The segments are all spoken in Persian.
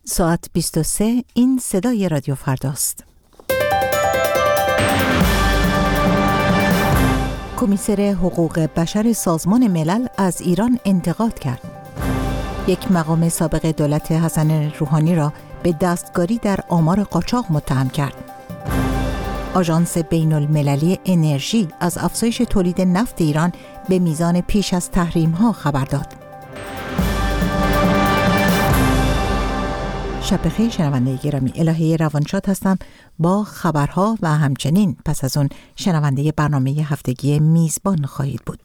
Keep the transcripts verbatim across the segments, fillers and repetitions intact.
ساعت بیست و سه. این صدای رادیو فرداست. کمیسر حقوق بشر سازمان ملل از ایران انتقاد کرد. یک مقام سابق دولت حسن روحانی را به دستکاری در آمار قاچاق متهم کرد. آژانس بین المللی انرژی از افزایش تولید نفت ایران به میزان پیش از تحریم‌ها خبر داد. شب بخیر شنونده گرامی، الهه روانشاد هستم با خبرها و همچنین پس از اون شنونده برنامه هفتگی میزبان خواهید بود.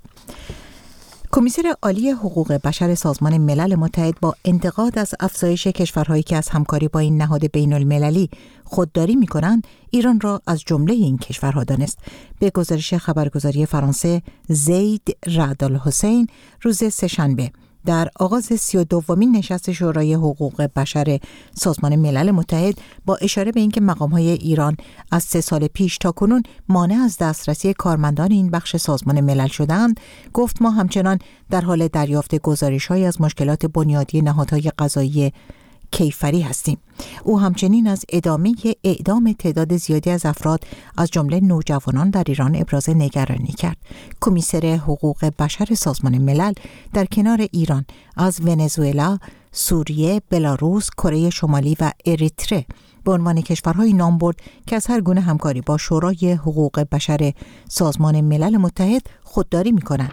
کمیسر عالی حقوق بشر سازمان ملل متحد با انتقاد از افزایش کشورهایی که از همکاری با این نهاد بین المللی خودداری می کنند، ایران را از جمله این کشورها دانست. به گزارش خبرگزاری فرانسه، زید رعد الحسین روز سه‌شنبه در آغاز سی و دومین نشست شورای حقوق بشر سازمان ملل متحد با اشاره به اینکه مقام‌های ایران از سه سال پیش تا کنون مانع از دسترسی کارمندان این بخش سازمان ملل شدند، گفت ما همچنان در حال دریافت گزارش‌هایی از مشکلات بنیادی نهادهای قضایی کیفری هستیم. او همچنین از ادامه اعدام تعداد زیادی از افراد از جمله نوجوانان در ایران ابراز نگرانی کرد. کمیسر حقوق بشر سازمان ملل در کنار ایران از ونزوئلا، سوریه، بلاروس، کره شمالی و اریتره به عنوان کشورهای نام برد که از هر گونه همکاری با شورای حقوق بشر سازمان ملل متحد خودداری می‌کنند.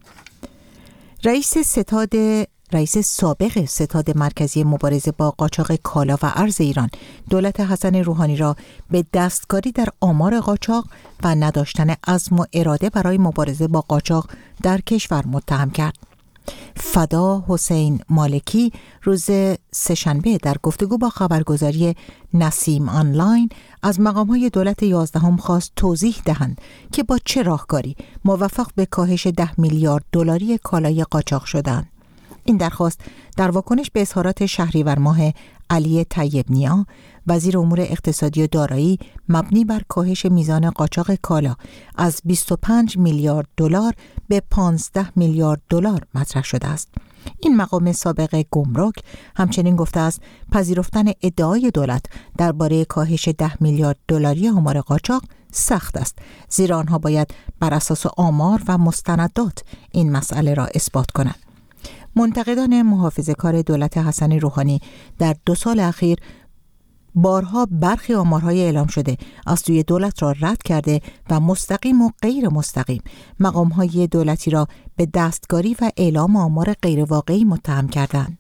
رئیس ستاد رئیس سابق ستاد مرکزی مبارزه با قاچاق کالا و ارز ایران، دولت حسن روحانی را به دستکاری در آمار قاچاق و نداشتن عزم و اراده برای مبارزه با قاچاق در کشور متهم کرد. فدا حسین مالکی روز سه‌شنبه در گفتگو با خبرگزاری نسیم آنلاین از مقام‌های دولت یازدهم خواست توضیح دهند که با چه راهکاری موفق به کاهش ده میلیارد دلاری کالای قاچاق شدند. این درخواست در واکنش به اظهارات شهریور ماه علی طیب نیا، وزیر امور اقتصادی و دارایی، مبنی بر کاهش میزان قاچاق کالا از بیست و پنج میلیارد دلار به پانزده میلیارد دلار مطرح شده است. این مقام سابق گمرک همچنین گفته است پذیرفتن ادعای دولت درباره کاهش ده میلیارد دلاری آمار قاچاق سخت است، زیرا آنها باید بر اساس آمار و مستندات این مسئله را اثبات کنند. منتقدان محافظه‌کار دولت حسن روحانی در دو سال اخیر بارها برخی آمارهای اعلام شده از سوی دولت را رد کرده و مستقیم و غیر مستقیم مقام‌های دولتی را به دستکاری و اعلام آمار غیر واقعی متهم کردند.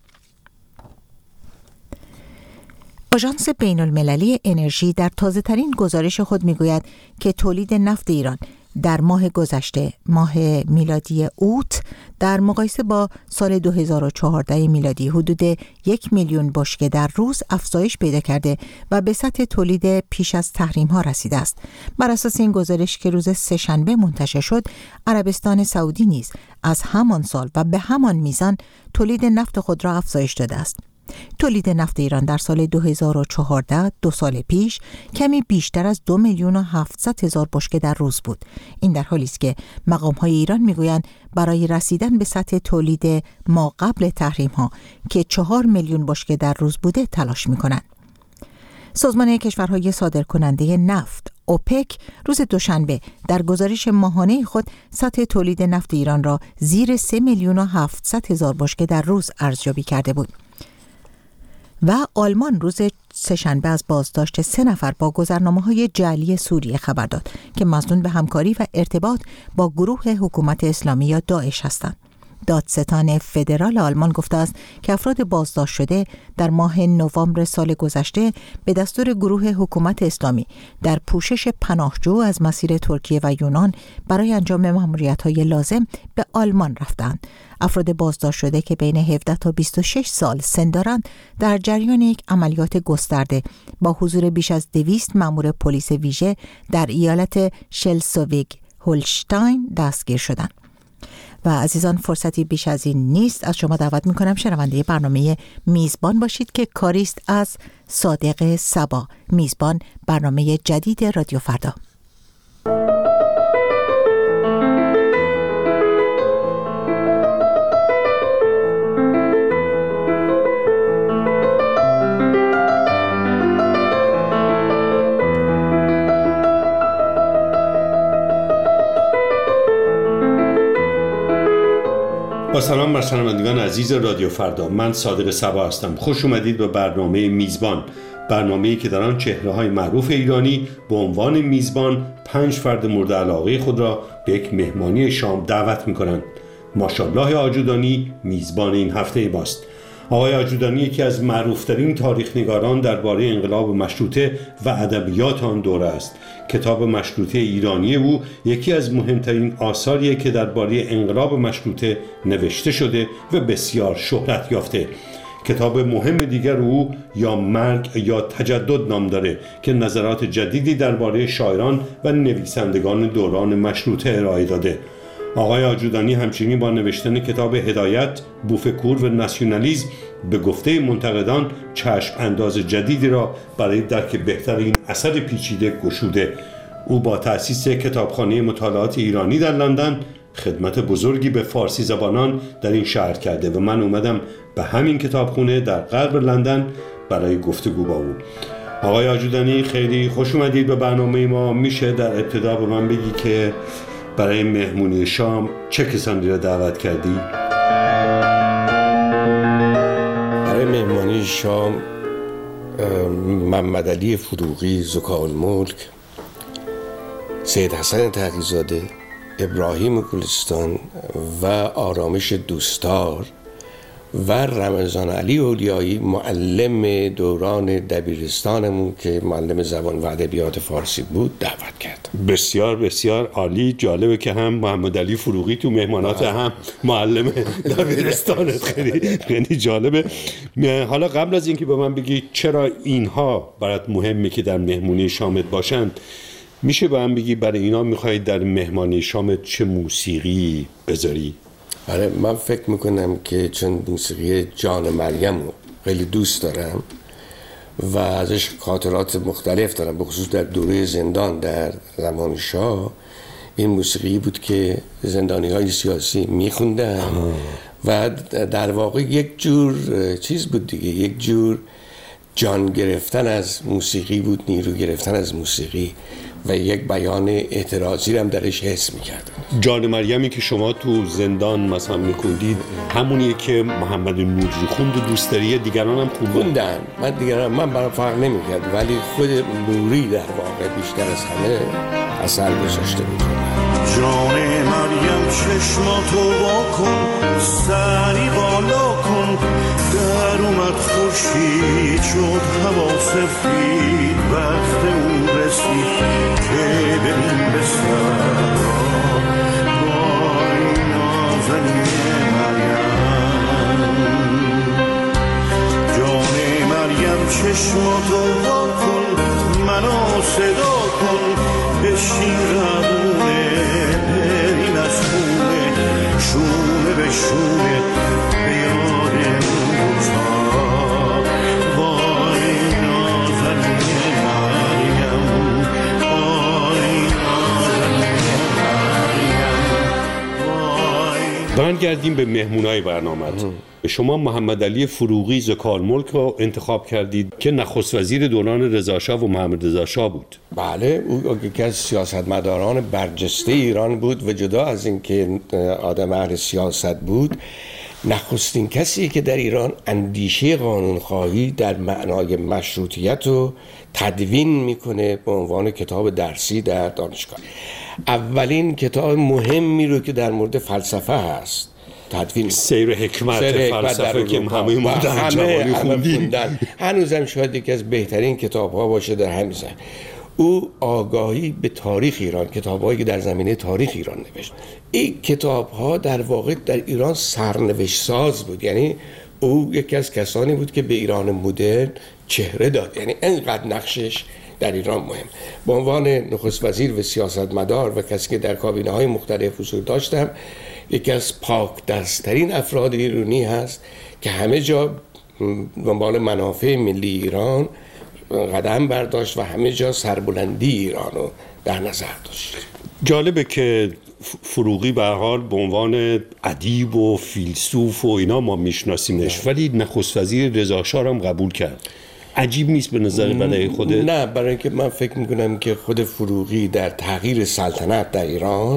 آژانس بین المللی انرژی در تازه‌ترین گزارش خود می‌گوید که تولید نفت ایران در ماه گذشته، ماه میلادی اوت، در مقایسه با سال دو هزار و چهارده میلادی حدود یک میلیون بشکه در روز افزایش پیدا کرده و به سطح تولید پیش از تحریم ها رسیده است. بر اساس این گزارش که روز سه‌شنبه منتشر شد، عربستان سعودی نیز از همان سال و به همان میزان تولید نفت خود را افزایش داده است. تولید نفت ایران در سال دو هزار و چهارده، دو سال پیش، کمی بیشتر از دو میلیون و هفتصد هزار بشکه در روز بود. این در حالی است که مقام‌های ایران میگویند برای رسیدن به سطح تولید ما قبل تحریم‌ها که چهار میلیون بشکه در روز بوده تلاش می‌کنند. سازمان کشورهای صادرکننده نفت اوپک روز دوشنبه در گزارش ماهانه خود سطح تولید نفت ایران را زیر سه میلیون و هفتصد هزار بشکه در روز ارزیابی کرده بود. و آلمان روز سه‌شنبه از بازداشت سه نفر با گذرنامه‌های جعلی سوریه خبر داد که مظنون به همکاری و ارتباط با گروه حکومت اسلامی یا داعش هستند. دادستان فدرال آلمان گفته است که افراد بازداشت شده در ماه نوامبر سال گذشته به دستور گروه حکومت اسلامی در پوشش پناهجو از مسیر ترکیه و یونان برای انجام مأموریت‌های لازم به آلمان رفتند. افراد بازداشت شده که بین هفده تا بیست و شش سال سن دارند در جریان یک عملیات گسترده با حضور بیش از دویست مأمور پلیس ویژه در ایالت شلسویگ هولشتاین دستگیر شدند. و عزیزان، فرصتی بیش از این نیست. از شما دعوت میکنم شنونده برنامه میزبان باشید که کاریست از صادق صبا، میزبان برنامه جدید رادیو فردا. با سلام بر شنوندگان عزیز رادیو فردا، من صادق صبا هستم. خوش اومدید به برنامه میزبان، برنامه‌ای که در آن چهره‌های معروف ایرانی به عنوان میزبان پنج فرد مورد علاقه خود را به یک مهمانی شام دعوت می‌کنند. ماشاءالله آجودانی میزبان این هفته ماست. آقای آجودانی یکی از معروفترین تاریخ‌نگاران درباره انقلاب مشروطه و ادبیات آن دوره است. کتاب مشروطه ایرانی او یکی از مهمترین آثاریه که درباره انقلاب مشروطه نوشته شده و بسیار شهرت یافته. کتاب مهم دیگر او یا مرگ یا تجدد نام داره که نظرات جدیدی درباره شاعران و نویسندگان دوران مشروطه ارائه داده. آقای آجودانی همچنین با نوشتن کتاب هدایت، بوفکور و ناسیونالیسم به گفته منتقدان چشم انداز جدیدی را برای درک بهتر این اثر پیچیده گشوده. او با تأسیس کتابخانه مطالعات ایرانی در لندن خدمت بزرگی به فارسی زبانان در این شهر کرده و من اومدم به همین کتابخانه در غرب لندن برای گفتگو با او. آقای آجودانی خیلی خوش اومدید به برنامه ما. میشه در ابتدا به من بگی که برای مهمونی شام چه کسانی را دعوت کردی؟ برای مهمانی شام محمد علی فروغی زکالملک، سید حسن تقی‌زاده، ابراهیم گلستان و آرامش دوستار و رمضان علی اولیایی، معلم دوران دبیرستانمون که معلم زبان و ادبیات فارسی بود، دعوت کرد. بسیار بسیار عالی. جالبه که هم محمد علی فروغی تو مهمانات هم معلم دبیرستانت. خیلی خیلی جالبه. حالا قبل از اینکه به من بگی چرا اینها برات مهمه که در مهمونی شامت باشند، میشه به من بگی برای اینا میخوای در مهمانی شامت چه موسیقی بذاری؟ آره، من فکر میکنم که چون موسیقی جان مریم رو خیلی دوست دارم و ازش خاطرات مختلف دارم، به خصوص در دوره زندان در زمان شاه. این موسیقی بود که زندانی های سیاسی میخوندن و در واقع یک جور چیز بود دیگه، یک جور جان گرفتن از موسیقی بود، نیرو گرفتن از موسیقی و یک بیان اعتراضی هم درش حس میکردن. جان مریمی که شما تو زندان مثلا میکندید همونیه که محمد نوری خوند و دوست داری دیگران هم خوندن؟ من دیگران من برام فرق نمیکرد، ولی خود نوری در واقع بیشتر از همه اثر گذاشته بود. جان مریم چشماتو واکن، سری بالا کن، در اومد خورشید شد هوا سفید، وقت اون رسید که ببین به سر بای نازنین مریم. جان مریم چشماتو واکن، منو صدا کن، بشین ربونه بریم از خونه، شونه به شونه به یاد اون روزها. وای نازنین مریم، وای نازنین مریم، وای. برگردیم به مهمونای برنامه‌ت. شما محمد علی فروغی زکالملک رو انتخاب کردید که نخست وزیر دوران رضاشاه و محمد رضاشاه بود. بله، او یکی از سیاستمداران برجسته ایران بود و جدا از اینکه آدم اهل سیاست بود، نخستین کسی که در ایران اندیشه قانونخواهی در معنای مشروطیت رو تدوین میکنه به عنوان کتاب درسی در دانشگاه. اولین کتاب مهمی رو که در مورد فلسفه هست تدوین، سیر حکمت فلسفه که همه ما در جوانی خوندیم، هنوزم شاید یکی از بهترین کتاب‌ها باشه در همین زمینه. او آگاهی به تاریخ ایران، کتاب‌هایی که در زمینه تاریخ ایران نوشت، این کتاب‌ها در واقع در ایران سرنوشت ساز بود. یعنی او یکی از کسانی بود که به ایران مدرن چهره داد. یعنی انقدر نقشش در ایران مهم. به عنوان نخست وزیر و سیاستمدار و کسی که در کابینه‌های مختلف حضور داشتم، یکی از پاک دست‌ترین افراد ایرانی هست که همه جا دنبال منافع ملی ایران قدم برداشت و همه جا سربلندی ایران رو در نظر داشت. جالبه که فروغی به هر حال به عنوان ادیب و فیلسوف و اینا ما میشناسیمش، ولی نخست وزیر رضاشاه هم قبول کرد. عجیب نیست به نظر برای خوده؟ نه، برای اینکه من فکر میکنم که خود فروغی در تغییر سلطنت در ایران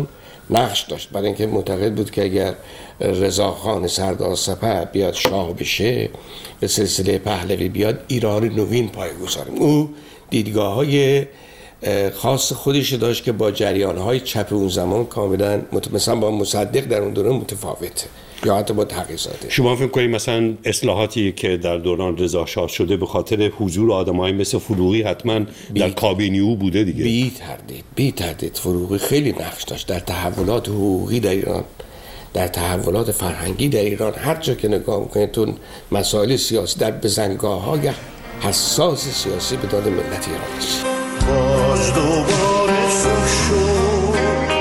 نقش داشت، برای اینکه معتقد بود که اگر رضاخان سردارسپه بیاد شاه بشه، به سلسله پهلوی بیاد، ایران نوین پایه‌گذاریم. او دیدگاه‌های خاص خودش داشت که با جریان‌های چپ اون زمان کاملا مثلا با مصدق در اون دوره متفاوته، یا حتی با تقی‌زاده. شما فکر کنید مثلا اصلاحاتی که در دوران رضا شاه شده به خاطر حضور آدمایی مثل فروغی حتما در کابینه او بوده دیگه؟ بی تردید بی تردید فروغی خیلی نقش داشت در تحولات حقوقی در ایران، در تحولات فرهنگی در ایران. هر جا که نگاه میکنید تو مسائل سیاسی در بزنگاه‌های حساس سیاسی به داد ملت ایران است. باز دوباره صبح شد،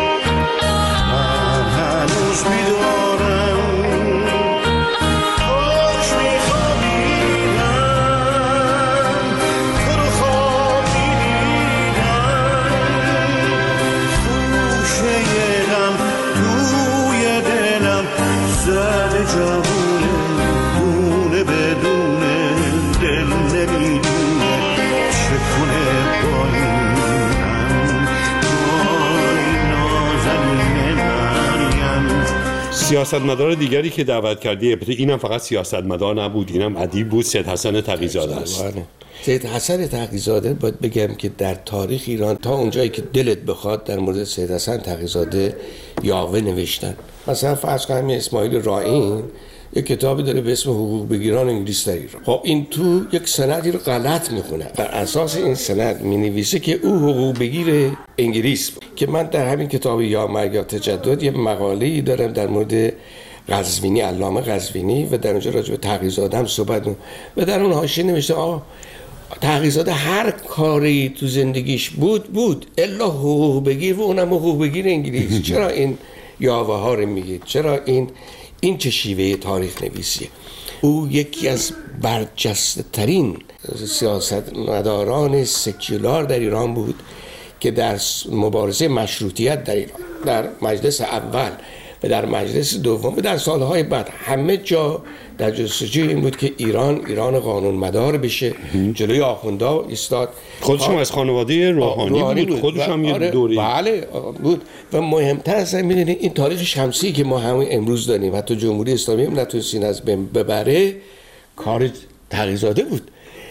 من هنوز بیدارم، کاش میخوابیدم، تو رو خواب میدیدم، خوشه غم توی دلم زده جوونه، دونه بدونه دل نمیدونه چکونه با سیاستمدار دیگری که دعوت کردی، البته اینم فقط سیاستمدار نبود، اینم ادیب بود، سید حسن تقی‌زاده است. سید حسن تقی‌زاده باید بگم که در تاریخ ایران تا اونجایی که دلت بخواد در مورد سید حسن تقی‌زاده یاوه نوشتن. مثلا فرض کنیم اسماعیل رائین یک کتابی داره به اسم حقوق بگیران انگلیس در ایران. خب این تو یک سندی رو غلط میخونه، بر اساس این سند مینویسه که او حقوق بگیر انگلیس بود. که من در همین کتاب یا مرگ یا تجدد یه مقاله‌ای دارم در مورد قزوینی، علامه قزوینی، و در اونجا راجع به تقی‌زاده هم صحبت می‌کنم و در اون حاشیه نوشته آقا تقی‌زاده هر کاری تو زندگیش بود بود الا حقوق بگیر، و اونم حقوق بگیر انگلیس. چرا این یاوه ها رو میگید؟ چرا این این چه شیوه تاریخ نویسیه؟ او یکی از برجسته ترین سیاستمداران سکولار در ایران بود که در مبارزه مشروطیت در ایران، در مجلس اول و در مجلس دوم و در سالهای بعد همه جا در جستجوی این بود که ایران ایران قانون مدار بشه، جلوی آخوندا ایستاد. خودش هم از خانواده روحانی بود, بود. خودش هم یه آره دوری بله بود. و مهمتر از این می‌دونید این تاریخ شمسی که ما همین امروز داریم، حتی جمهوری اسلامی هم نتونستین از بین ببره، کار تقی‌زاده بود.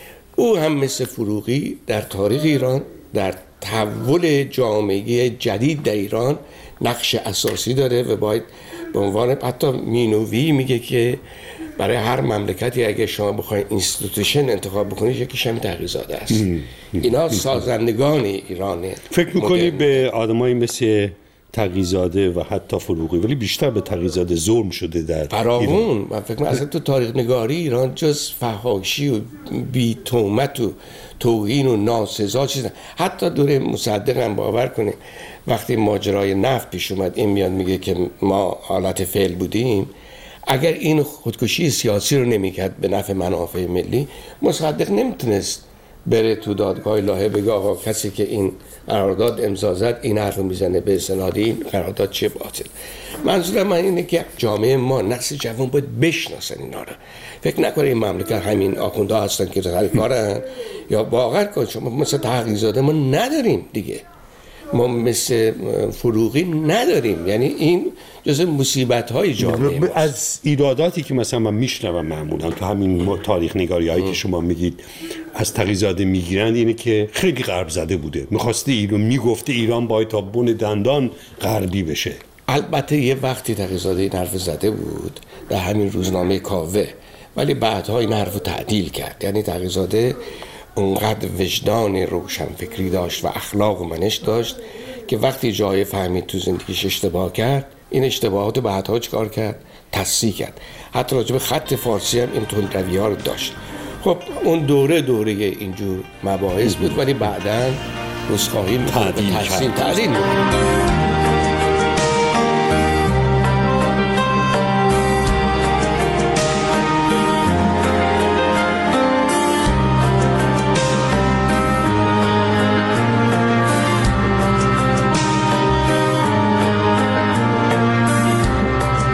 او هم مثل فروغی در تاریخ ایران، در تحول جامعه جدید در ایران نقش اساسی داره و باید به عنوان، حتی مینوی میگه که برای هر مملکتی اگه شما بخواید اینستیتوشن انتخاب بکنید یکیش هم تقی‌زاده است. اینا سازندگان ایرانه. فکر میکنی به آدمایی مثل تقی‌زاده و حتی فروغی، ولی بیشتر به تقی‌زاده ظلم شده در فراوون؟ من فکر می‌کنم اصلا تو تاریخ نگاری ایران جز فحاشی و بی تهمت و توهین و ناسزا چیز، حتی دوره مصدق هم باور کنه وقتی ماجرای نفت پیش اومد این میاد میگه که ما حالت فعل بودیم، اگر این خودکشی سیاسی رو نمیکرد به نفع منافع ملی، مصدق نمیتونست بره تو دادگاه لاهه بگه آقا کسی که این قرارداد امضا زد این حرف میزنه به اسناد این قرارداد چه باطل. منظورم من اینه که جامعه ما، نسل جوان باید بشناسن اینا رو. فکر نکنه این مملکت همین آخوندا هستن که سر کارن، یا واقعا کن شما مثل تقی‌زاده ما نداریم دیگه، ما مثل فروغی نداریم. یعنی این جزء مصیبت‌های جامعه ماست. از ایراداتی که مثلا من میشنوم معمولا تو همین تاریخ نگاری‌هایی که شما میگید از تقی‌زاده میگیرند اینه که خیلی غرب زده بوده، می‌خواسته ایران، میگفته ایران باید تا بن دندان غربی بشه. البته یه وقتی تقی‌زاده این حرف زده بود در همین روزنامه کاوه، ولی بعدها این حرف رو تعدیل کرد. یعنی تقی‌زاده اونقدر وجدان روشنفکری داشت و اخلاق و منش داشت که وقتی جای فهمید تو زندگیش اشتباه کرد، این اشتباهات بعدها چیکار کرد؟ تصحیح کرد. حتی راجع به خط فارسی هم این تندروی‌ها رو داشت. خب اون دوره دوره اینجور مباحث بود، ولی بعداً رسخایی می‌کنه، تحسین تعدیل می‌کنه.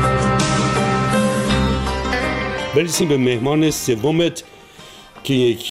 برسیم به مهمان سومت که یک